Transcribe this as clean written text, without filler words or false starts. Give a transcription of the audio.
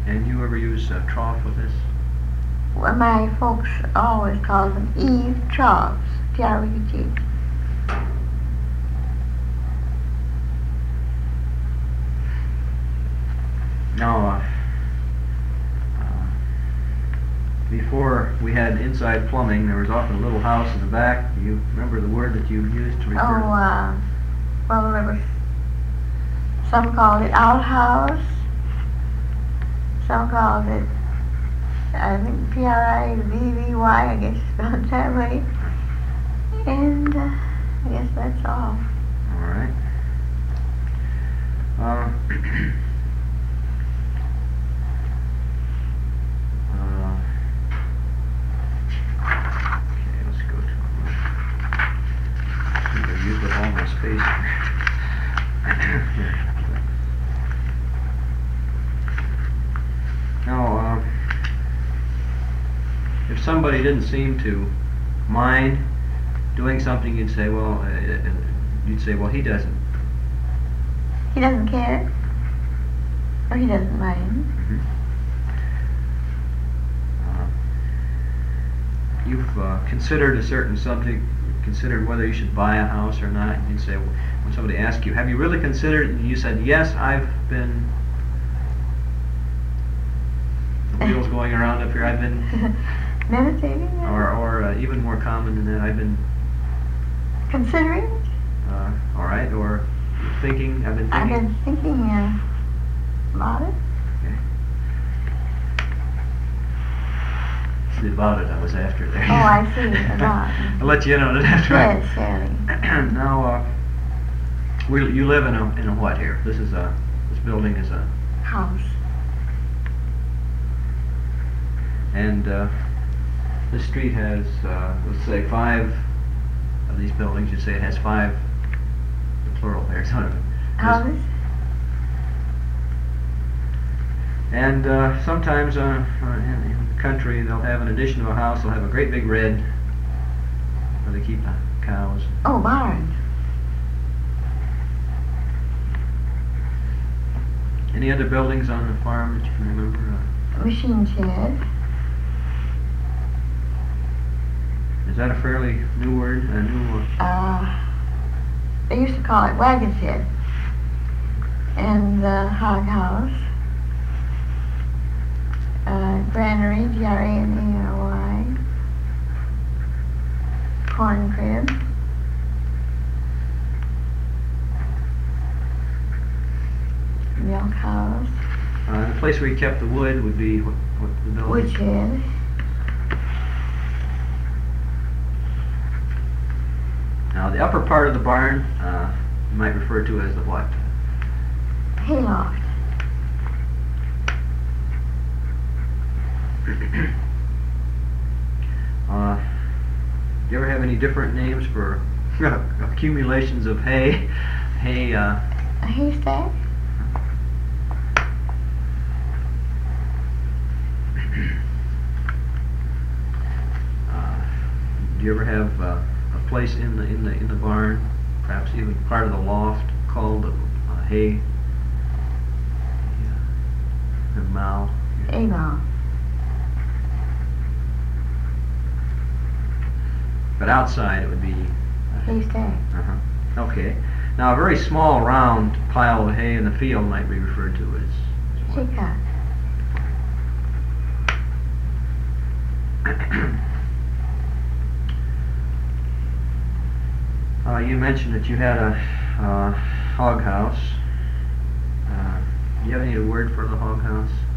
And you ever use trough with this? Well, my folks always call them eave troughs, T-R-O-U-G. Now, before we had inside plumbing, there was often a little house in the back. Do you remember the word that you used to refer to? Well, there was, some called it outhouse, some called it, I think, P-R-I-V-V-Y, I guess spelled that way. And I guess that's all. All right. Okay, let's go to. I think I've used up all my space. Here. Now, if somebody didn't seem to mind doing something, you'd say, well, he doesn't. He doesn't care, or he doesn't mind. Mm-hmm. You've considered a certain subject, considered whether you should buy a house or not, and you'd say, well, when somebody asks you, have you really considered it? And you said, yes, I've been, the wheels going around up here, I've been meditating? Or even more common than that, I've been considering it? All right, or thinking, I've been thinking. I've been thinking about it. Okay. It's the about it I was after there. Oh, I see, about. I'll let you know that after. Yes, Sally. Now, you live in a what here? This building is a house. And this street has, let's say, 5 of these buildings. You'd say it has 5, the plural there, sort of. Houses? And sometimes in the country, they'll have, in addition to a house, they'll have a great big red where they keep the cows. Oh, barns. Any other buildings on the farm that you can remember? Machine shed. Is that a fairly new word? A new one? They used to call it wagon shed. And the hog house. Granary, G-R-A-N-A-R-Y. Corn crib. Milk house. The place where you kept the wood would be what the building? Woodshed. Now the upper part of the barn you might refer to as the what? Hayloft. Do you ever have any different names for accumulations of hay? A haystack? Do you ever have a place in the barn, perhaps even part of the loft, called hay? A mow? A mow. But outside it would be haystack. Okay. Now a very small round pile of hay in the field might be referred to as what? Haycock. You mentioned that you had a hog house. Do you have any word for the hog house?